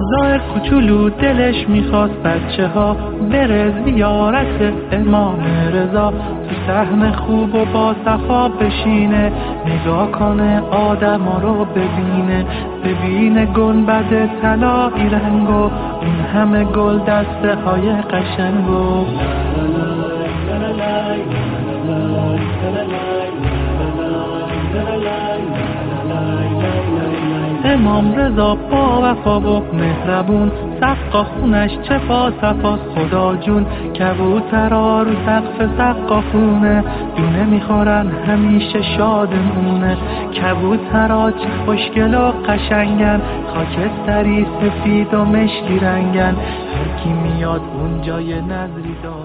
ظاهر کوچولو دلش میخواست بچه ها بره زیارت امام رضا، تو صحن خوب و با صفا بشینه، نگاه کنه آدما رو ببینه گنبد طلایی رنگو، اون همه گل دسته های قشنگو. امام رضا با وفا و مهربون، سقا خونش چه صفاست خدا جون، کبوترا رو سقف سقافونه، دونه میخورن همیشه شادمونه، کبوترا چه خوشگل و قشنگن، خاکستری سفید و مشکی رنگن، هر کی میاد اونجا یه نظری داره.